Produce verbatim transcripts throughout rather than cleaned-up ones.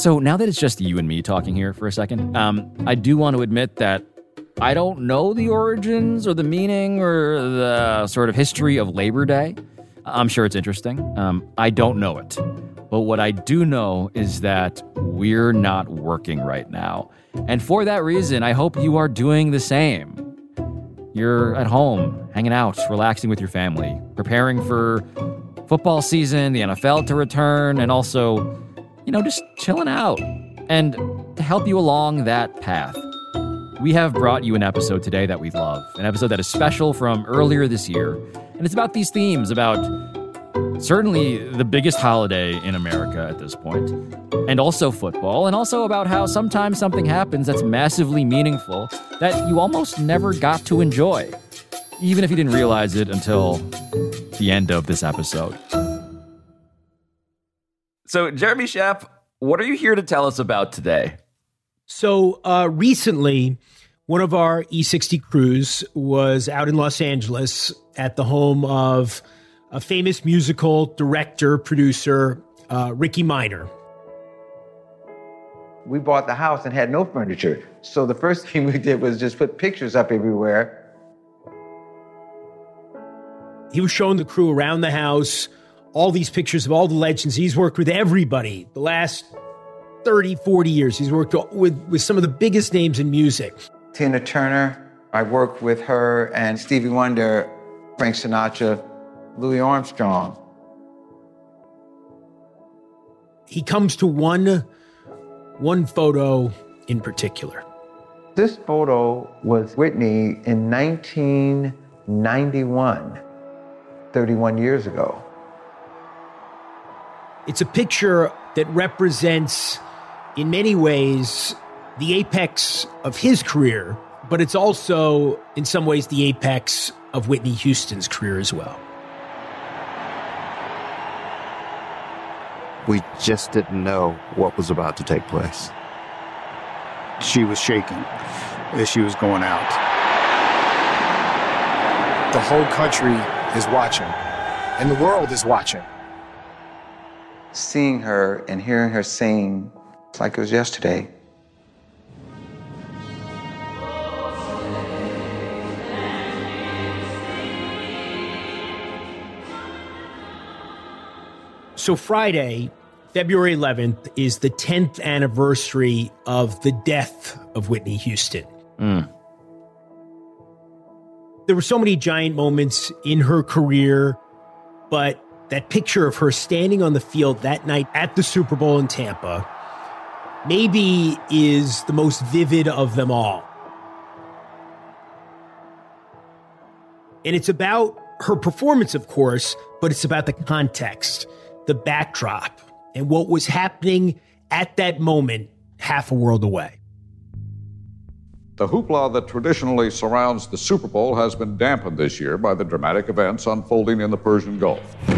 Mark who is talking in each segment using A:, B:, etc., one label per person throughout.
A: So now that it's just you and me talking here for a second, um, I do want to admit that I don't know the origins or the meaning or the sort of history of Labor Day. I'm sure it's interesting. Um, I don't know it. But what I do know is that we're not working right now. And for that reason, I hope you are doing the same. You're at home, hanging out, relaxing with your family, preparing for football season, the N F L to return, and also, you know, just chilling out. And to help you along that path, we have brought you an episode today that we love, an episode that is special from earlier this year. And it's about these themes, about certainly the biggest holiday in America at this point, and also football, and also about how sometimes something happens that's massively meaningful that you almost never got to enjoy, even if you didn't realize it until the end of this episode. So, Jeremy Schaap, what are you here to tell us about today?
B: So, uh, recently, one of our E sixty crews was out in Los Angeles at the home of a famous musical director, producer, uh, Ricky Minor.
C: We bought the house and had no furniture. So the first thing we did was just put pictures up everywhere.
B: He was showing the crew around the house all these pictures of all the legends. He's worked with everybody the last thirty, forty years. He's worked with, with some of the biggest names in music.
C: Tina Turner, I worked with her, and Stevie Wonder, Frank Sinatra, Louis Armstrong.
B: He comes to one, one photo in particular.
C: This photo was Whitney in nineteen ninety-one, thirty-one years ago.
B: It's a picture that represents, in many ways, the apex of his career, but it's also, in some ways, the apex of Whitney Houston's career as well.
D: We just didn't know what was about to take place.
E: She was shaking as she was going out. The whole country is watching, and the world is watching.
C: Seeing her and hearing her sing, it's like it was yesterday.
B: So Friday, February eleventh, is the tenth anniversary of the death of Whitney Houston.
A: Mm.
B: There were so many giant moments in her career, but that picture of her standing on the field that night at the Super Bowl in Tampa maybe is the most vivid of them all. And it's about her performance, of course, but it's about the context, the backdrop, and what was happening at that moment half a world away.
F: The hoopla that traditionally surrounds the Super Bowl has been dampened this year by the dramatic events unfolding in the Persian Gulf.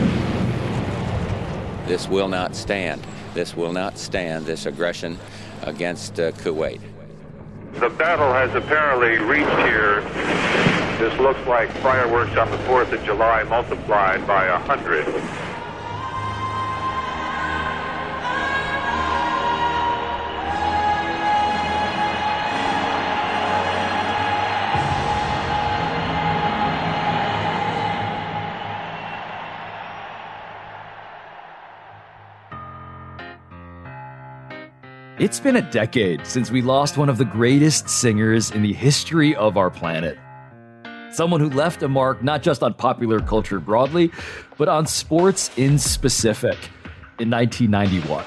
G: This will not stand. This will not stand, this aggression against uh, Kuwait.
H: The battle has apparently reached here. This looks like fireworks on the fourth of July multiplied by a hundred.
A: It's been a decade since we lost one of the greatest singers in the history of our planet. Someone who left a mark not just on popular culture broadly, but on sports in specific in nineteen ninety-one.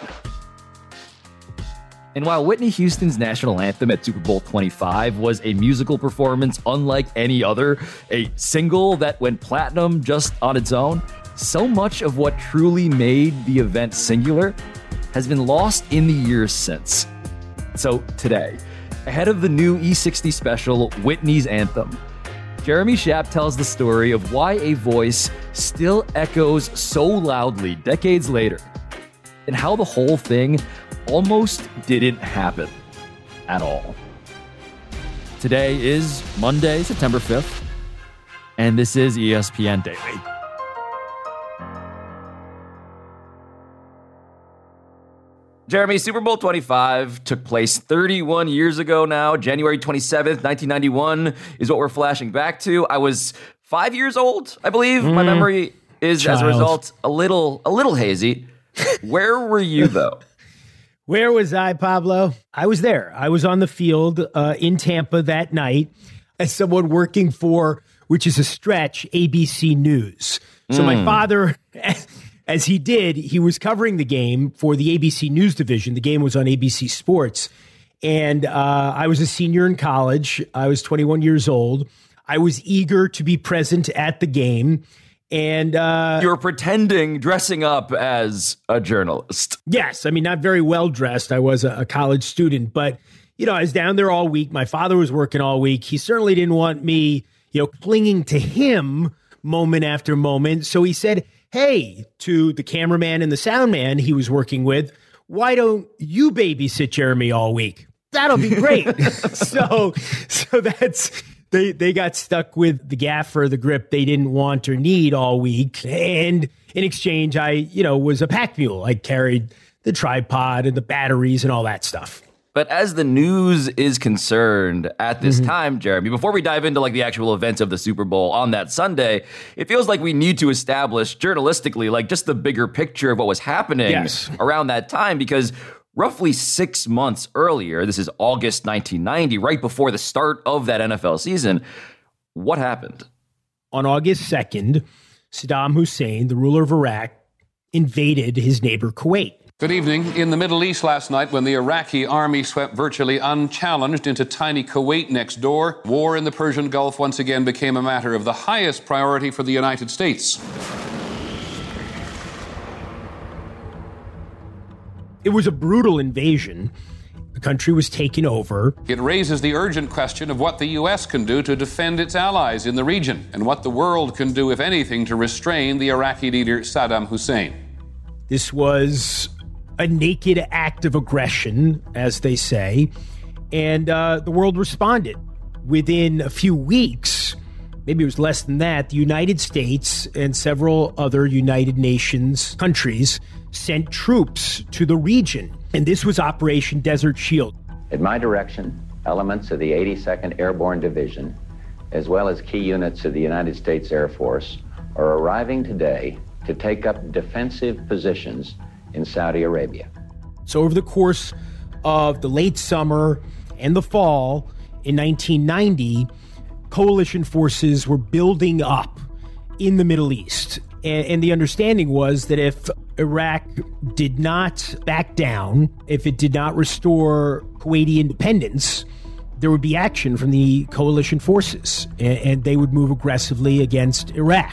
A: And while Whitney Houston's national anthem at Super Bowl twenty-five was a musical performance unlike any other, a single that went platinum just on its own, so much of what truly made the event singular has been lost in the years since. So today, ahead of the new E sixty special, Whitney's Anthem, Jeremy Schaap tells the story of why a voice still echoes so loudly decades later, and how the whole thing almost didn't happen at all. Today is Monday, September fifth, and this is E S P N Daily. Jeremy, Super Bowl twenty-five took place thirty-one years ago now. January twenty-seventh, nineteen ninety-one is what we're flashing back to. I was five years old, I believe. Mm, My memory is, child. as a result, a little, a little hazy. Where were you, though?
B: Where was I, Pablo? I was there. I was on the field uh, in Tampa that night as someone working for, which is a stretch, A B C News. So mm. my father... As he did, he was covering the game for the A B C News division. The game was on A B C Sports. And uh, I was a senior in college. I was twenty-one years old. I was eager to be present at the game. And uh,
A: you were pretending, dressing up as a journalist.
B: Yes. I mean, not very well dressed. I was a, a college student. But, you know, I was down there all week. My father was working all week. He certainly didn't want me, you know, clinging to him moment after moment. So he said, hey, to the cameraman and the sound man he was working with, why don't you babysit Jeremy all week? That'll be great. so so that's they they got stuck with the gaffer, the grip they didn't want or need all week. And in exchange, I, you know, was a pack mule. I carried the tripod and the batteries and all that stuff.
A: But as the news is concerned at this mm-hmm. time, Jeremy, before we dive into like the actual events of the Super Bowl on that Sunday, it feels like we need to establish journalistically like just the bigger picture of what was happening yes. around that time, because roughly six months earlier, this is August nineteen ninety, right before the start of that N F L season, what happened?
B: On August second, Saddam Hussein, the ruler of Iraq, invaded his neighbor Kuwait.
I: Good evening. In the Middle East last night, when the Iraqi army swept virtually unchallenged into tiny Kuwait next door, war in the Persian Gulf once again became a matter of the highest priority for the United States.
B: It was a brutal invasion. The country was taken over.
I: It raises the urgent question of what the U S can do to defend its allies in the region, and what the world can do, if anything, to restrain the Iraqi leader Saddam Hussein.
B: This was a naked act of aggression, as they say, and uh, the world responded. Within a few weeks, maybe it was less than that, the United States and several other United Nations countries sent troops to the region, and this was Operation Desert Shield.
J: In my direction, elements of the eighty-second Airborne Division, as well as key units of the United States Air Force, are arriving today to take up defensive positions in Saudi Arabia.
B: So over the course of the late summer and the fall in nineteen ninety, coalition forces were building up in the Middle East. And, and the understanding was that if Iraq did not back down, if it did not restore Kuwaiti independence, there would be action from the coalition forces, and, and they would move aggressively against Iraq.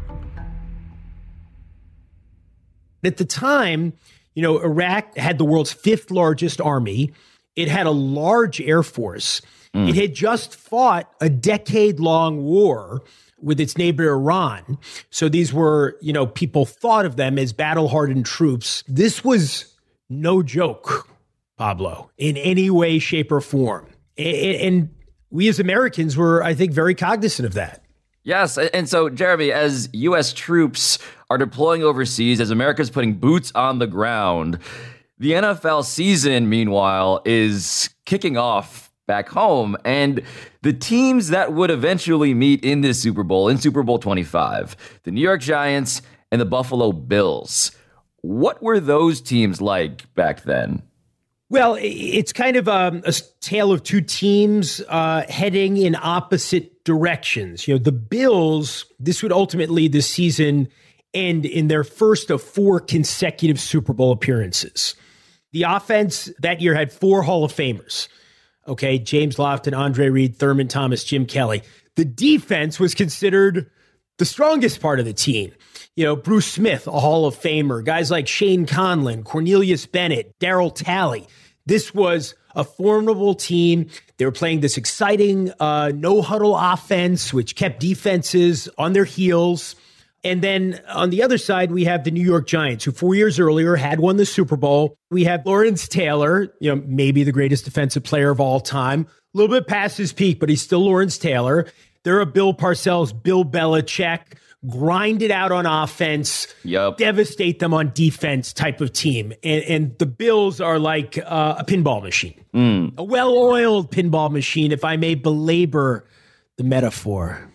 B: At the time, you know, Iraq had the world's fifth largest army. It had a large air force. Mm. It had just fought a decade-long war with its neighbor Iran. So these were, you know, people thought of them as battle-hardened troops. This was no joke, Pablo, in any way, shape, or form. And we as Americans were, I think, very cognizant of that.
A: Yes. And so, Jeremy, as U S troops are deploying overseas, as America's putting boots on the ground, the N F L season, meanwhile, is kicking off back home. And the teams that would eventually meet in this Super Bowl, in Super Bowl twenty-five, the New York Giants and the Buffalo Bills, what were those teams like back then?
B: Well, it's kind of um, a tale of two teams uh, heading in opposite directions. You know, the Bills, this would ultimately this season end in their first of four consecutive Super Bowl appearances. The offense that year had four Hall of Famers. Okay, James Lofton, Andre Reed, Thurman Thomas, Jim Kelly. The defense was considered the strongest part of the team. You know, Bruce Smith, a Hall of Famer, guys like Shane Conlon, Cornelius Bennett, Darryl Talley. This was a formidable team. They were playing this exciting uh, no-huddle offense, which kept defenses on their heels. And then on the other side, we have the New York Giants, who four years earlier had won the Super Bowl. We have Lawrence Taylor, you know, maybe the greatest defensive player of all time. A little bit past his peak, but he's still Lawrence Taylor. There are Bill Parcells, Bill Belichick, grind it out on offense,
A: yep.
B: devastate them on defense type of team. And, and the Bills are like uh, a pinball machine,
A: mm.
B: a well-oiled pinball machine, if I may belabor the metaphor.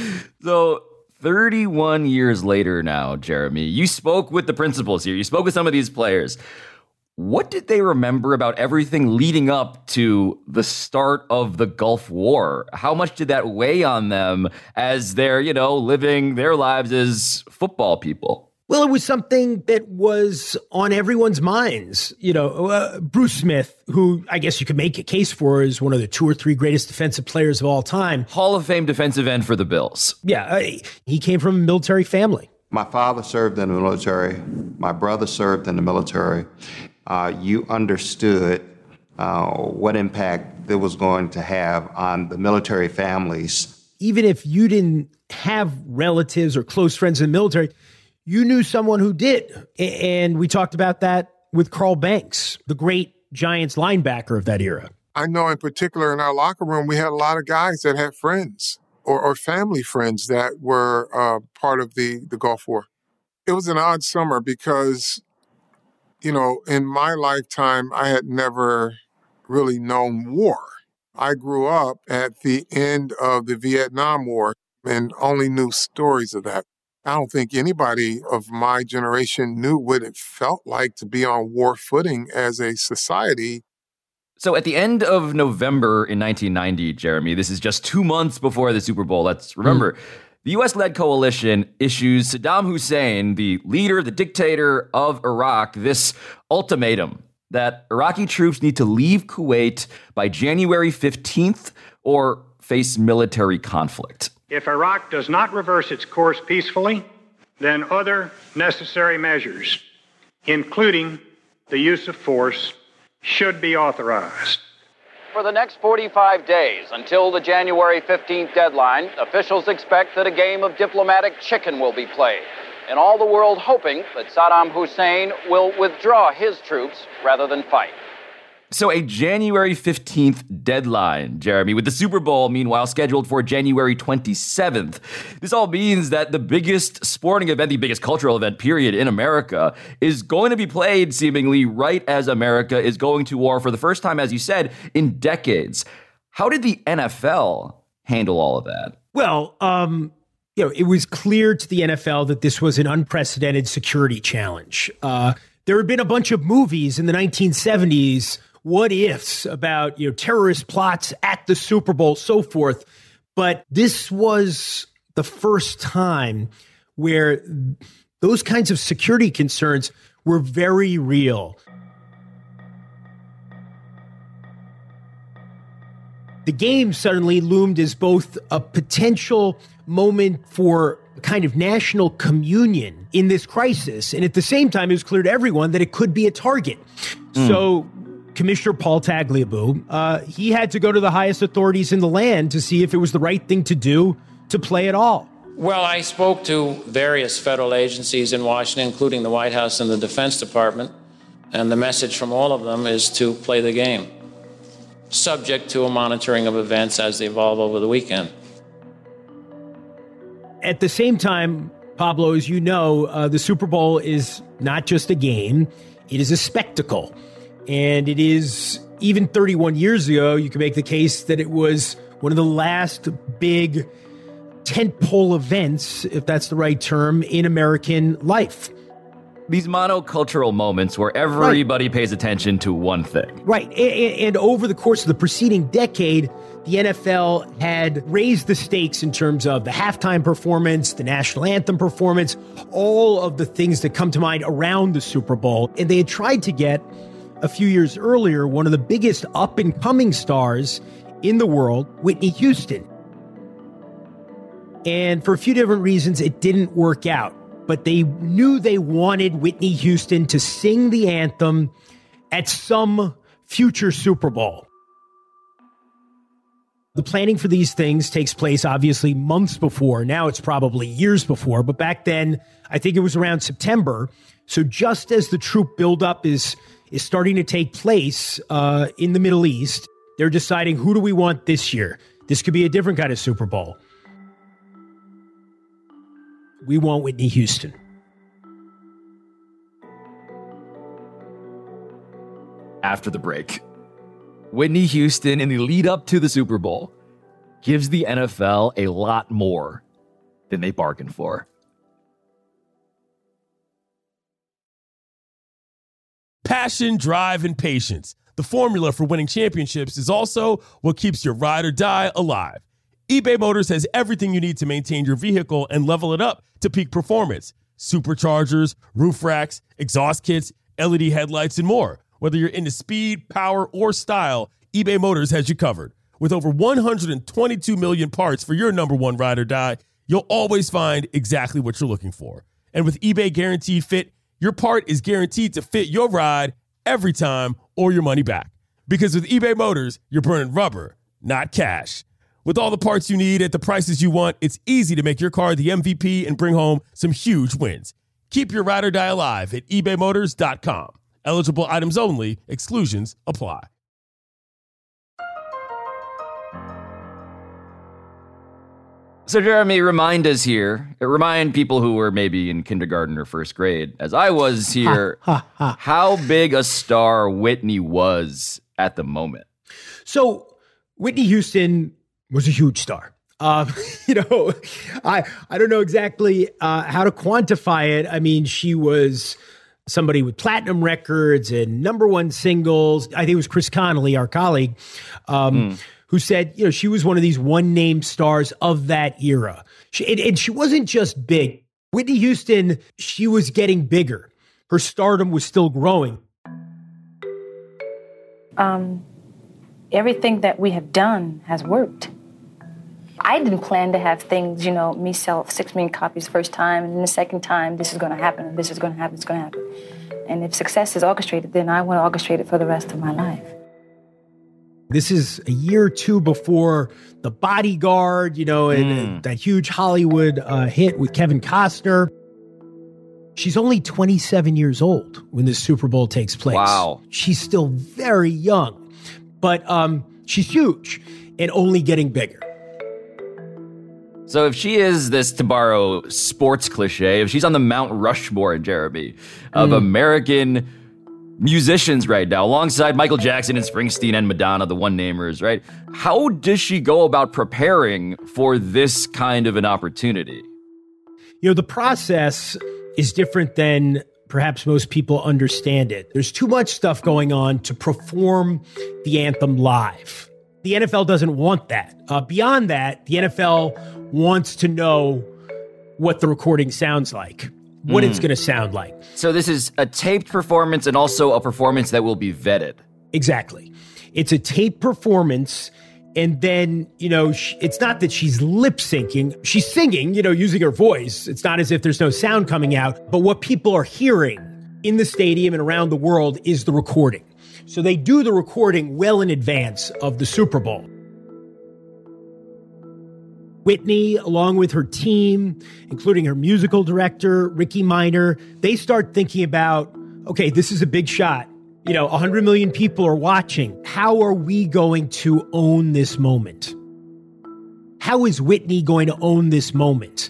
A: So thirty-one years later now, Jeremy, you spoke with the principals here. You spoke with some of these players. What did they remember about everything leading up to the start of the Gulf War? How much did that weigh on them as they're, you know, living their lives as football people?
B: Well, it was something that was on everyone's minds. You know, uh, Bruce Smith, who I guess you could make a case for as one of the two or three greatest defensive players of all time.
A: Hall of Fame defensive end for the Bills.
B: Yeah, uh, he came from a military family.
D: My father served in the military. My brother served in the military. Uh, you understood uh, what impact it was going to have on the military families.
B: Even if you didn't have relatives or close friends in the military, you knew someone who did. And we talked about that with Carl Banks, the great Giants linebacker of that era.
K: I know in particular in our locker room, we had a lot of guys that had friends or, or family friends that were uh, part of the, the Gulf War. It was an odd summer because, you know, in my lifetime, I had never really known war. I grew up at the end of the Vietnam War and only knew stories of that. I don't think anybody of my generation knew what it felt like to be on war footing as a society.
A: So at the end of November in nineteen ninety, Jeremy, this is just two months before the Super Bowl. Let's remember, mm. the U S-led coalition issues Saddam Hussein, the leader, the dictator of Iraq, this ultimatum that Iraqi troops need to leave Kuwait by January fifteenth or face military conflict.
L: If Iraq does not reverse its course peacefully, then other necessary measures, including the use of force, should be authorized.
M: For the next forty-five days, until the January fifteenth deadline, officials expect that a game of diplomatic chicken will be played, and all the world hoping that Saddam Hussein will withdraw his troops rather than fight.
A: So a January fifteenth deadline, Jeremy, with the Super Bowl, meanwhile, scheduled for January twenty-seventh. This all means that the biggest sporting event, the biggest cultural event, period, in America is going to be played seemingly right as America is going to war for the first time, as you said, in decades. How did the N F L handle all of that?
B: Well, um, you know, it was clear to the N F L that this was an unprecedented security challenge. Uh, there had been a bunch of movies in the nineteen seventies, what ifs about, you know, terrorist plots at the Super Bowl, so forth. But this was the first time where those kinds of security concerns were very real. The game suddenly loomed as both a potential moment for kind of national communion in this crisis, and at the same time, it was clear to everyone that it could be a target. Mm. So Commissioner Paul Tagliabue, uh, he had to go to the highest authorities in the land to see if it was the right thing to do to play at all.
N: Well, I spoke to various federal agencies in Washington, including the White House and the Defense Department, and the message from all of them is to play the game, subject to a monitoring of events as they evolve over the weekend.
B: At the same time, Pablo, as you know, uh, the Super Bowl is not just a game, it is a spectacle. And it is, even thirty-one years ago, you can make the case that it was one of the last big tentpole events, if that's the right term, in American life.
A: These monocultural moments where everybody right. pays attention to one thing.
B: Right. And, and over the course of the preceding decade, the N F L had raised the stakes in terms of the halftime performance, the national anthem performance, all of the things that come to mind around the Super Bowl. And they had tried to get, a few years earlier, one of the biggest up-and-coming stars in the world, Whitney Houston. And for a few different reasons, it didn't work out. But they knew they wanted Whitney Houston to sing the anthem at some future Super Bowl. The planning for these things takes place, obviously, months before. Now it's probably years before. But back then, I think it was around September. So just as the troop buildup is is starting to take place uh, in the Middle East, they're deciding, who do we want this year? This could be a different kind of Super Bowl. We want Whitney Houston.
A: After the break, Whitney Houston, in the lead up to the Super Bowl, gives the N F L a lot more than they bargained for.
O: Passion, drive, and patience. The formula for winning championships is also what keeps your ride or die alive. eBay Motors has everything you need to maintain your vehicle and level it up to peak performance. Superchargers, roof racks, exhaust kits, L E D headlights, and more. Whether you're into speed, power, or style, eBay Motors has you covered. With over one hundred twenty-two million parts for your number one ride or die, you'll always find exactly what you're looking for. And with eBay Guaranteed Fit, your part is guaranteed to fit your ride every time or your money back. Because with eBay Motors, you're burning rubber, not cash. With all the parts you need at the prices you want, it's easy to make your car the M V P and bring home some huge wins. Keep your ride or die alive at ebay motors dot com. Eligible items only. Exclusions apply.
A: So, Jeremy, remind us here, remind people who were maybe in kindergarten or first grade, as I was here, how big a star Whitney was at the moment.
B: So, Whitney Houston was a huge star. Um, you know, I I don't know exactly uh, how to quantify it. I mean, she was somebody with platinum records and number one singles. I think it was Chris Connolly, our colleague, um, mm. who said, you know, she was one of these one-name stars of that era. She, and, and she wasn't just big. Whitney Houston, she was getting bigger. Her stardom was still growing.
P: Um, everything that we have done has worked. I didn't plan to have things, you know, me sell six million copies first time, and then the second time, this is going to happen, this is going to happen, it's going to happen. And if success is orchestrated, then I want to orchestrate it for the rest of my life.
B: This is a year or two before The Bodyguard, you know, and,
A: Mm.
B: and that huge Hollywood uh, hit with Kevin Costner. She's only twenty-seven years old when this Super Bowl takes place.
A: Wow.
B: She's still very young, but um, she's huge and only getting bigger.
A: So if she is this, to borrow sports cliche, if she's on the Mount Rushmore, Jeremy, of
B: Mm.
A: American musicians right now, alongside Michael Jackson and Springsteen and Madonna, the one-namers, right? How does she go about preparing for this kind of an opportunity?
B: You know, the process is different than perhaps most people understand it. There's too much stuff going on to perform the anthem live. The N F L doesn't want that. Uh, beyond that, the N F L wants to know what the recording sounds like, what
A: Mm.
B: it's going to sound like.
A: So this is a taped performance and also a performance that will be vetted.
B: Exactly. It's a tape performance. And then, you know, sh- it's not that she's lip syncing. She's singing, you know, using her voice. It's not as if there's no sound coming out. But what people are hearing in the stadium and around the world is the recording. So they do the recording well in advance of the Super Bowl. Whitney, along with her team, including her musical director, Ricky Minor, they start thinking about, okay, this is a big shot. You know, one hundred million people are watching. How are we going to own this moment? How is Whitney going to own this moment?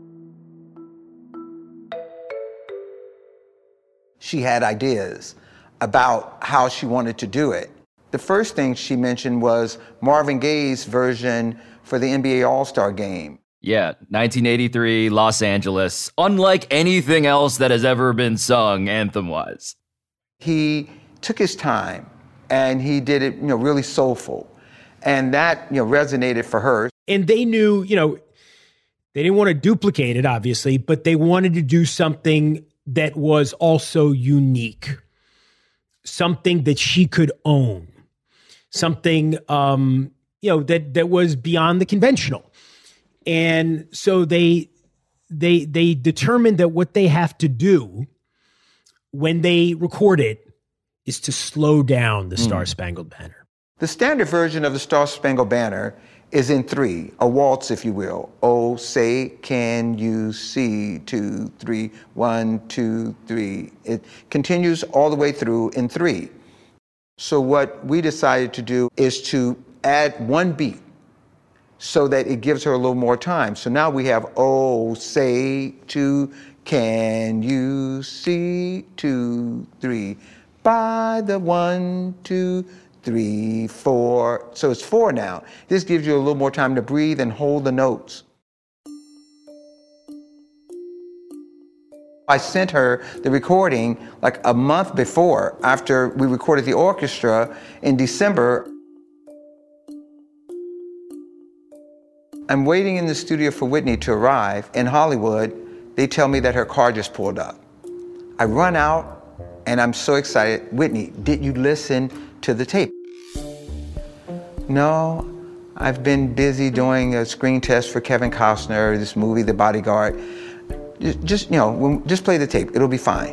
C: She had ideas about how she wanted to do it. The first thing she mentioned was Marvin Gaye's version for the N B A All-Star Game.
A: Yeah, nineteen eighty-three, Los Angeles. Unlike anything else that has ever been sung anthem-wise.
C: He took his time and he did it, you know, really soulful. And that, you know, resonated for her.
B: And they knew, you know, they didn't want to duplicate it, obviously, but they wanted to do something that was also unique. Something that she could own. Something, um, you know, that that was beyond the conventional. And so they they they determined that what they have to do when they record it is to slow down the Star Spangled Banner.
C: The standard version of the Star Spangled Banner is in three, a waltz, if you will. Oh, say, can you see? Two, three, one, two, three. It continues all the way through in three. So what we decided to do is to add one beat so that it gives her a little more time. So now we have, oh, say, two, can you see, two, three, by the one, two, three, four. So it's four now. This gives you a little more time to breathe and hold the notes. I sent her the recording like a month before, after we recorded the orchestra in December. I'm waiting in the studio for Whitney to arrive in Hollywood. They tell me that her car just pulled up. I run out and I'm so excited. Whitney, did you listen to the tape? No, I've been busy doing a screen test for Kevin Costner, this movie, The Bodyguard. Just, just you know, just play the tape. It'll be fine.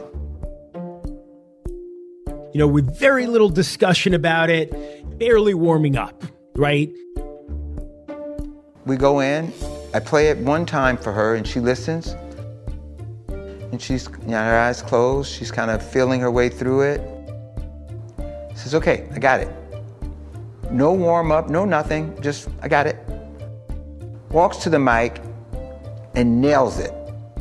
B: You know, with very little discussion about it, barely warming up, right?
C: We go in, I play it one time for her and she listens. And she's, you know, her eyes closed, she's kind of feeling her way through it. Says, okay, I got it. No warm up, no nothing, just, I got it. Walks to the mic and nails it.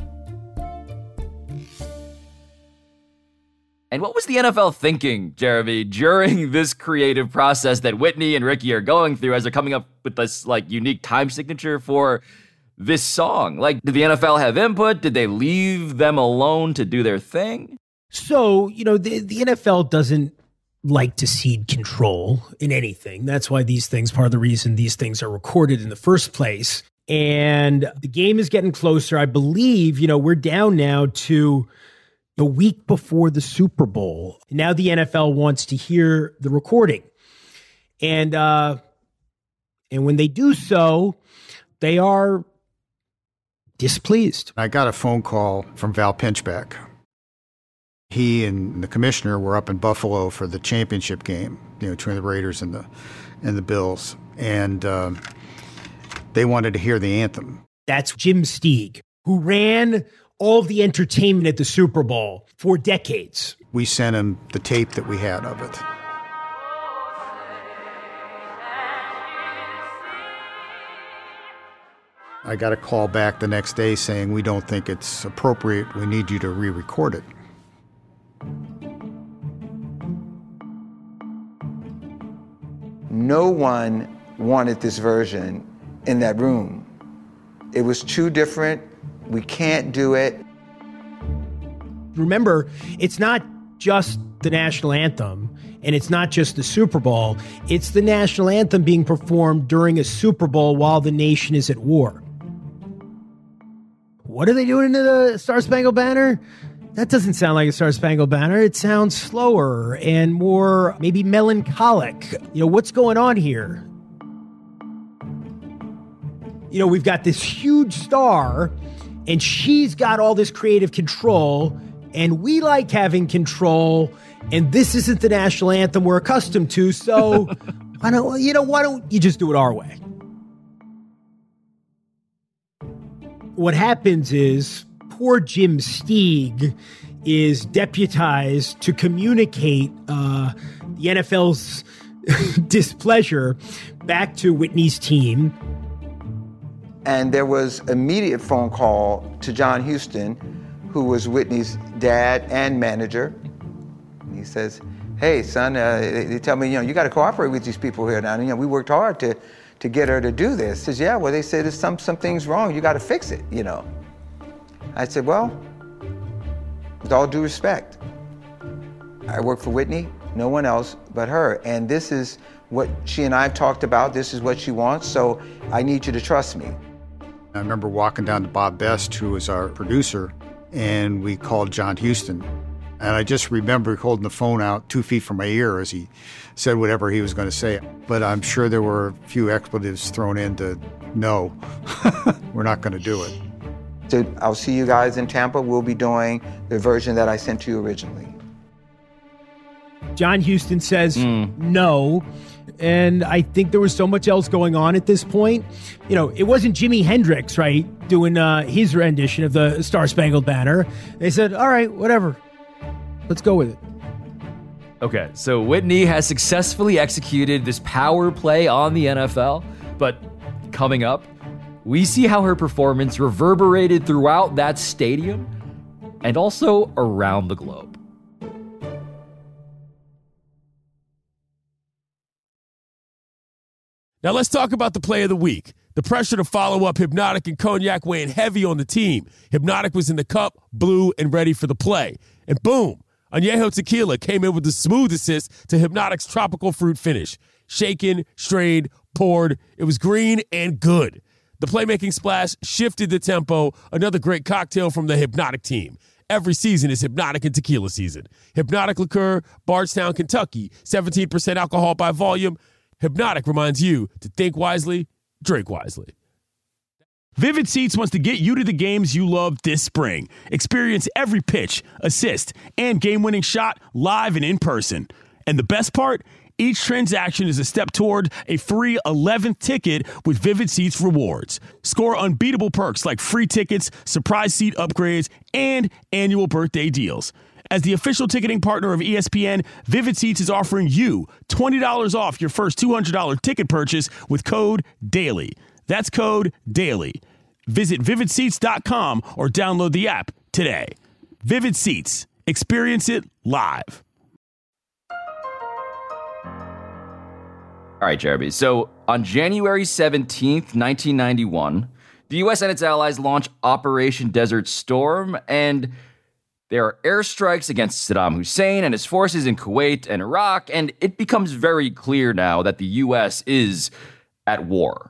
A: And what was the N F L thinking, Jeremy, during this creative process that Whitney and Ricky are going through as they're coming up with this like unique time signature for this song? Like, did the N F L have input? Did they leave them alone to do their thing?
B: So, you know, the, the N F L doesn't like to cede control in anything. That's why these things, part of the reason these things are recorded in the first place. And the game is getting closer. I believe, you know, we're down now to the week before the Super Bowl. Now the N F L wants to hear the recording. And uh, and when they do so, they are displeased.
Q: I got a phone call from Val Pinchback. He and the commissioner were up in Buffalo for the championship game, you know, between the Raiders and the and the Bills. And um, they wanted to hear the anthem.
B: That's Jim Steig, who ran all of the entertainment at the Super Bowl for decades.
Q: We sent him the tape that we had of it. I got a call back the next day saying, we don't think it's appropriate. We need you to re-record it.
C: No one wanted this version in that room. It was too different. We can't do it.
B: Remember, it's not just the national anthem, and it's not just the Super Bowl. It's the national anthem being performed during a Super Bowl while the nation is at war. What are they doing to the Star Spangled Banner? That doesn't sound like a Star Spangled Banner. It sounds slower and more maybe melancholic. You know, what's going on here? You know, we've got this huge star, and she's got all this creative control, and we like having control, and this isn't the national anthem we're accustomed to, so why don't, you know, why don't you just do it our way? What happens is poor Jim Steig is deputized to communicate uh, the N F L's displeasure back to Whitney's team.
C: And there was immediate phone call to John Huston, who was Whitney's dad and manager. He says, hey, son, uh, they tell me, you know, you got to cooperate with these people here now. And, you know, we worked hard to, to get her to do this. He says, yeah, well, they said there's some, some things wrong. You got to fix it, you know. I said, well, with all due respect, I work for Whitney, no one else but her. And this is what she and I have talked about. This is what she wants, so I need you to trust me.
Q: I remember walking down to Bob Best, who was our producer, and we called John Huston. And I just remember holding the phone out two feet from my ear as he said whatever he was going to say. But I'm sure there were a few expletives thrown in to, no, we're not going to do it.
C: So I'll see you guys in Tampa. We'll be doing the version that I sent to you originally.
B: John Huston says mm. no. And I think there was so much else going on at this point. You know, it wasn't Jimi Hendrix, right, doing uh, his rendition of the Star Spangled Banner. They said, all right, whatever. Let's go with it.
A: Okay, so Whitney has successfully executed this power play on the N F L, but coming up, we see how her performance reverberated throughout that stadium and also around the globe.
O: Now let's talk about the play of the week. The pressure to follow up Hypnotic and Cognac weighing heavy on the team. Hypnotic was in the cup, blue, and ready for the play. And boom, Añejo Tequila came in with the smooth assist to Hypnotic's tropical fruit finish. Shaken, strained, poured. It was green and good. The playmaking splash shifted the tempo. Another great cocktail from the Hypnotic team. Every season is Hypnotic and Tequila season. Hypnotic Liqueur, Bardstown, Kentucky, seventeen percent alcohol by volume. Hypnotic reminds you to think wisely, drink wisely. Vivid Seats wants to get you to the games you love this spring. Experience every pitch, assist, and game-winning shot live and in person. And the best part? Each transaction is a step toward a free eleventh ticket with Vivid Seats rewards. Score unbeatable perks like free tickets, surprise seat upgrades, and annual birthday deals. As the official ticketing partner of E S P N, Vivid Seats is offering you twenty dollars off your first two hundred dollars ticket purchase with code DAILY. That's code DAILY. Visit vivid seats dot com or download the app today. Vivid Seats. Experience it live.
A: All right, Jeremy. So on January seventeenth, nineteen ninety-one, the U S and its allies launch Operation Desert Storm, and there are airstrikes against Saddam Hussein and his forces in Kuwait and Iraq, and it becomes very clear now that the U S is at war.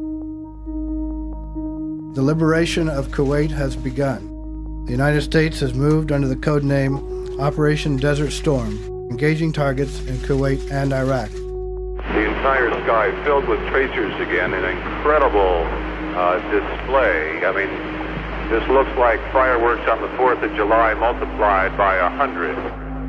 R: The liberation of Kuwait has begun. The United States has moved under the code name Operation Desert Storm, engaging targets in Kuwait and Iraq.
H: The entire sky filled with tracers again, an incredible uh, display. I mean, this looks like fireworks on the fourth of July multiplied by a hundred.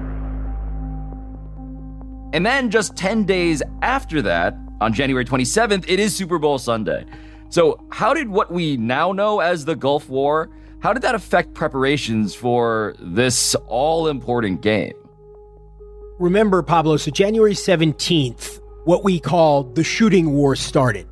A: And then just ten days after that, on January twenty-seventh, it is Super Bowl Sunday. So how did what we now know as the Gulf War, how did that affect preparations for this all-important game?
B: Remember, Pablo, so January seventeenth, what we call the shooting war started.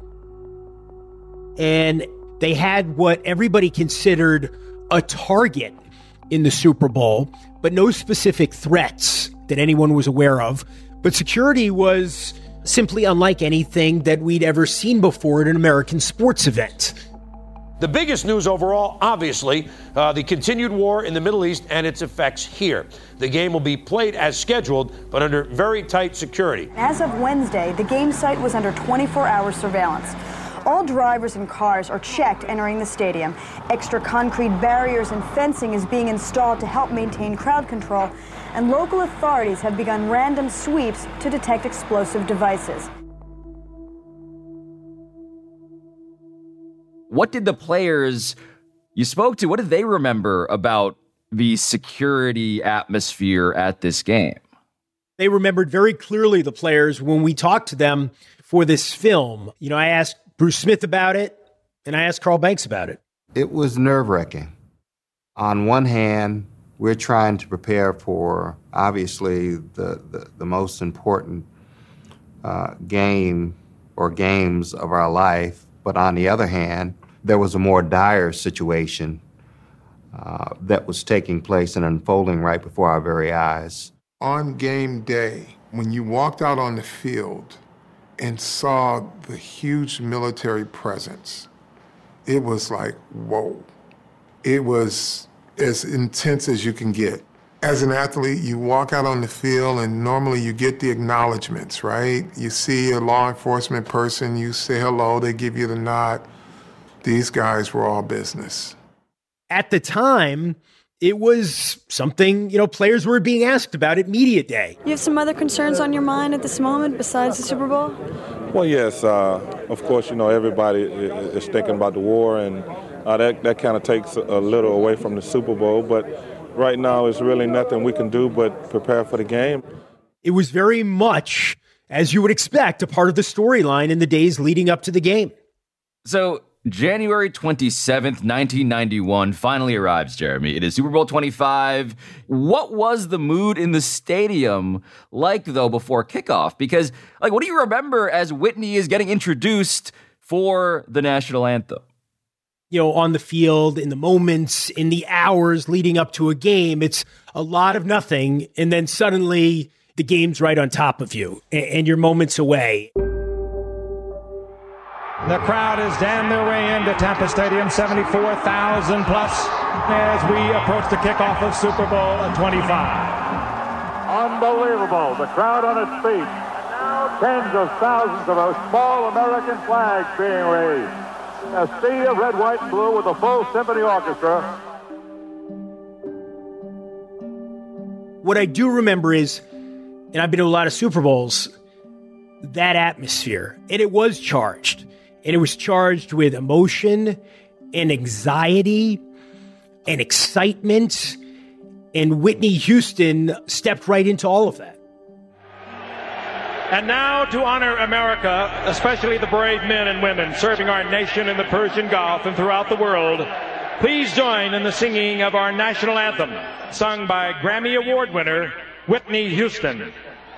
B: And they had what everybody considered a target in the Super Bowl, but no specific threats that anyone was aware of. But security was simply unlike anything that we'd ever seen before at an American sports event.
S: The biggest news overall, obviously, uh, the continued war in the Middle East and its effects here. The game will be played as scheduled, but under very tight security.
T: As of Wednesday, the game site was under twenty-four hour surveillance. All drivers and cars are checked entering the stadium. Extra concrete barriers and fencing is being installed to help maintain crowd control, and local authorities have begun random sweeps to detect explosive devices.
A: What did the players you spoke to, what did they remember about the security atmosphere at this game?
B: They remembered very clearly, the players, when we talked to them for this film. You know, I asked Bruce Smith about it, and I asked Carl Banks about it.
D: It was nerve-wracking. On one hand, we're trying to prepare for, obviously, the, the, the most important uh, game or games of our life. But on the other hand, there was a more dire situation uh, that was taking place and unfolding right before our very eyes.
K: On game day, when you walked out on the field and saw the huge military presence, it was like, whoa. It was as intense as you can get. As an athlete, you walk out on the field and normally you get the acknowledgments, right? You see a law enforcement person, you say hello, they give you the nod. These guys were all business.
B: At the time, it was something, you know, players were being asked about at media day.
U: You have some other concerns on your mind at this moment besides the Super Bowl?
V: Well, yes. Uh, of course, you know, everybody is thinking about the war, and uh, that, that kind of takes a little away from the Super Bowl. But right now, it's really nothing we can do but prepare for the game.
B: It was very much, as you would expect, a part of the storyline in the days leading up to the game.
A: So January twenty-seventh, nineteen ninety-one finally arrives, Jeremy. It is Super Bowl twenty-five. What was the mood in the stadium like, though, before kickoff? Because, like, what do you remember as Whitney is getting introduced for the national anthem.
B: You know, on the field, in the moments, in the hours leading up to a game, it's a lot of nothing. And then suddenly the game's right on top of you and you're moments away.
E: The crowd is down their way into Tampa Stadium, seventy-four thousand plus, as we approach the kickoff of Super Bowl twenty-five.
H: Unbelievable. The crowd on its feet. Tens of thousands of those small American flags being raised. A sea of red, white, and blue with a full symphony orchestra.
B: What I do remember is, and I've been to a lot of Super Bowls, that atmosphere. And it was charged. And it was charged with emotion and anxiety and excitement. And Whitney Houston stepped right into all of that.
E: And now to honor America, especially the brave men and women serving our nation in the Persian Gulf and throughout the world, please join in the singing of our national anthem, sung by Grammy Award winner Whitney Houston.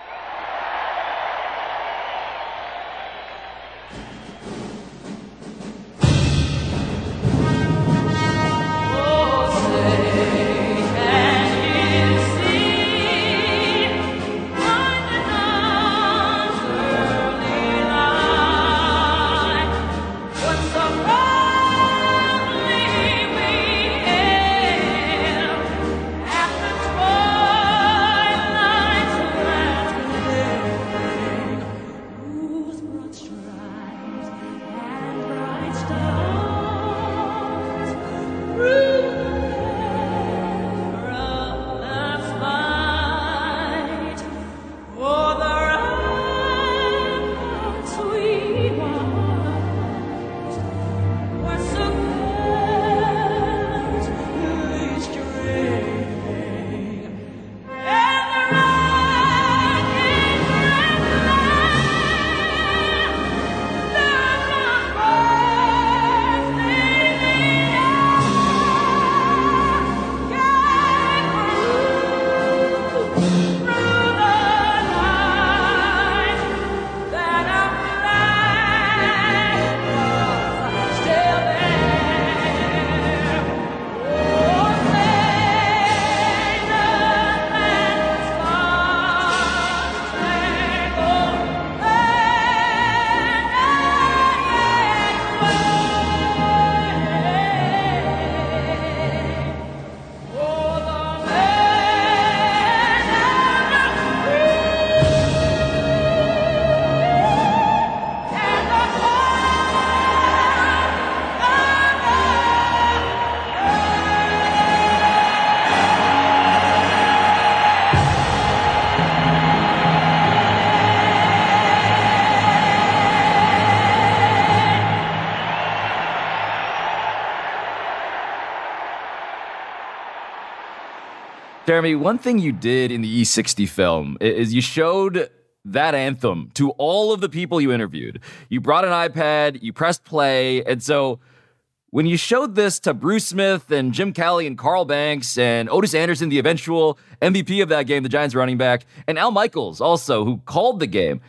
A: Jeremy, one thing you did in the E sixty film is you showed that anthem to all of the people you interviewed. You brought an iPad, you pressed play, and so when you showed this to Bruce Smith and Jim Kelly and Carl Banks and Otis Anderson, the eventual M V P of that game, the Giants running back, and Al Michaels also, who called the game,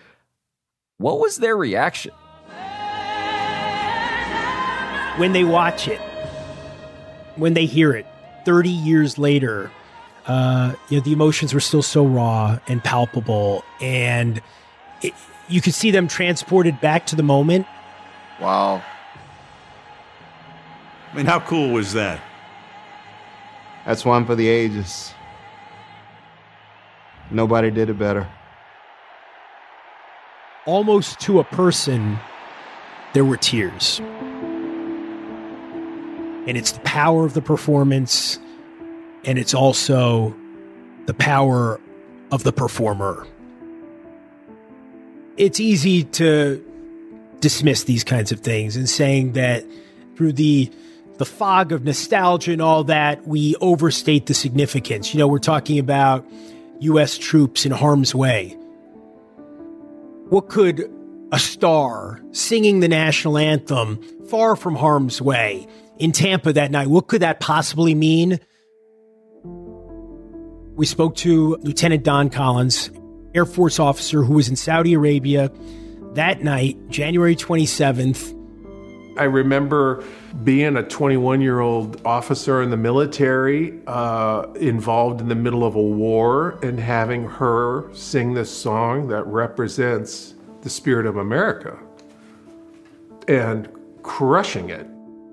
A: what was their reaction?
B: When they watch it, when they hear it, thirty years later, uh, you know, the emotions were still so raw and palpable, and it, you could see them transported back to the moment.
F: Wow. I mean, how cool was that?
D: That's one for the ages. Nobody did it better.
B: Almost to a person, there were tears. And it's the power of the performance, and it's also the power of the performer. It's easy to dismiss these kinds of things and saying that through the the fog of nostalgia and all that, we overstate the significance. You know, we're talking about U S troops in harm's way. What could a star singing the national anthem far from harm's way in Tampa that night, what could that possibly mean? We spoke to Lieutenant Don Collins, Air Force officer who was in Saudi Arabia that night, January twenty-seventh,
G: I remember being a twenty-one-year-old officer in the military, uh, involved in the middle of a war, and having her sing this song that represents the spirit of America and crushing it.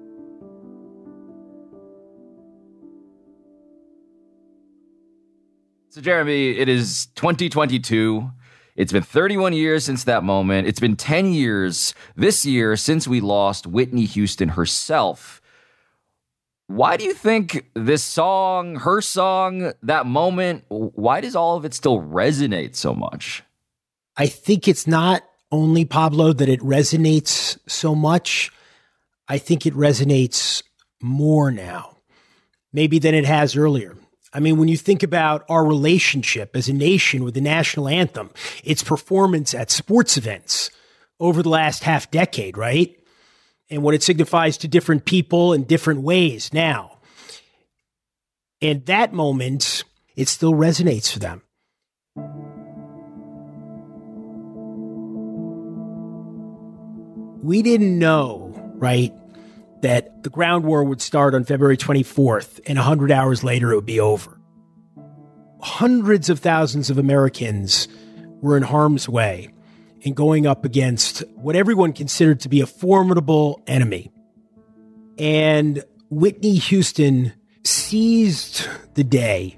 A: So, Jeremy, it is twenty twenty-two. It's been thirty-one years since that moment. It's been ten years this year since we lost Whitney Houston herself. Why do you think this song, her song, that moment, why does all of it still resonate so much?
B: I think it's not only, Pablo, that it resonates so much. I think it resonates more now, maybe than it has earlier. I mean, when you think about our relationship as a nation with the national anthem, its performance at sports events over the last half decade, right? And what it signifies to different people in different ways now. And that moment, it still resonates for them. We didn't know, right, that the ground war would start on February twenty-fourth, and one hundred hours later it would be over. Hundreds of thousands of Americans were in harm's way and going up against what everyone considered to be a formidable enemy. And Whitney Houston seized the day.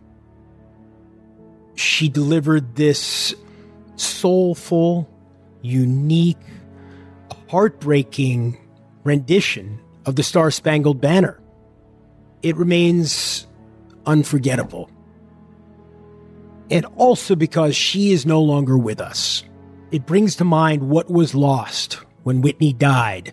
B: She delivered this soulful, unique, heartbreaking rendition of the Star-Spangled Banner. It remains unforgettable. And also because she is no longer with us. It brings to mind what was lost when Whitney died.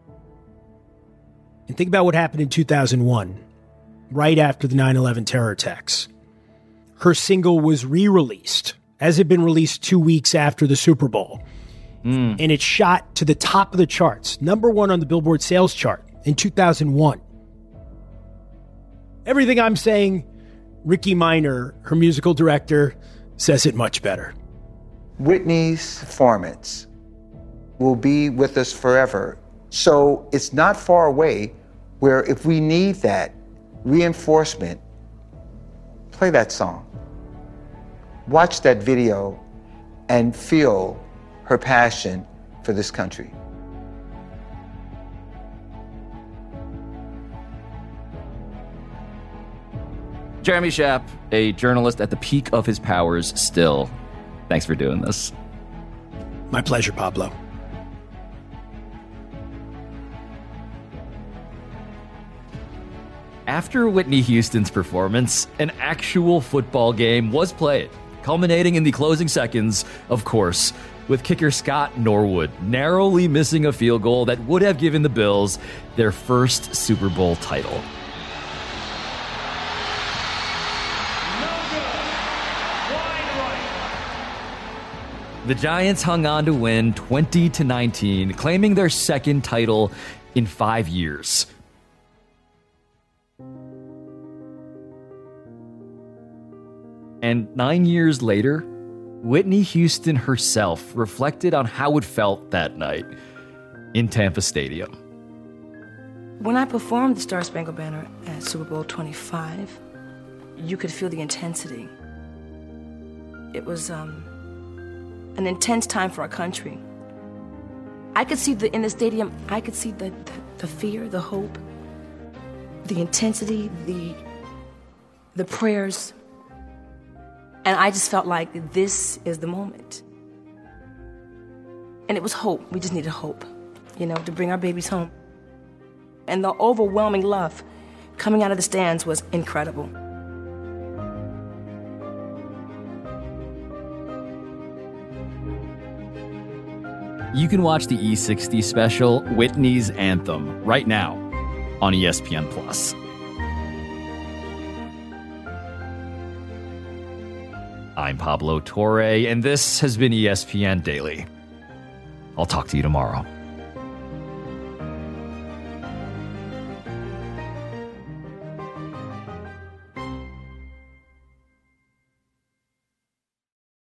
B: And think about what happened in two thousand one, right after the nine eleven terror attacks. Her single was re-released, as it had been released two weeks after the Super Bowl. Mm. And it shot to the top of the charts, number one on the Billboard sales chart in two thousand one. Everything I'm saying, Ricky Minor, her musical director, says it much better.
C: Whitney's performance will be with us forever. So it's not far away where if we need that reinforcement, play that song. Watch that video and feel her passion for this country.
A: Jeremy Schaap, a journalist at the peak of his powers still. Thanks for doing this.
B: My pleasure, Pablo.
A: After Whitney Houston's performance, an actual football game was played, culminating in the closing seconds, of course, with kicker Scott Norwood narrowly missing a field goal that would have given the Bills their first Super Bowl title. The Giants hung on to win twenty to nineteen, claiming their second title in five years. And nine years later, Whitney Houston herself reflected on how it felt that night in Tampa Stadium.
I: When I performed the Star-Spangled Banner at Super Bowl twenty-five, you could feel the intensity. It was um, an intense time for our country. I could see the in the stadium, I could see the, the, the fear, the hope, the intensity, the the prayers. And I just felt like this is the moment. And it was hope. We just needed hope, you know, to bring our babies home. And the overwhelming love coming out of the stands was incredible.
A: You can watch the E sixty special, Whitney's Anthem, right now on E S P N Plus. I'm Pablo Torre, and this has been E S P N Daily. I'll talk to you tomorrow.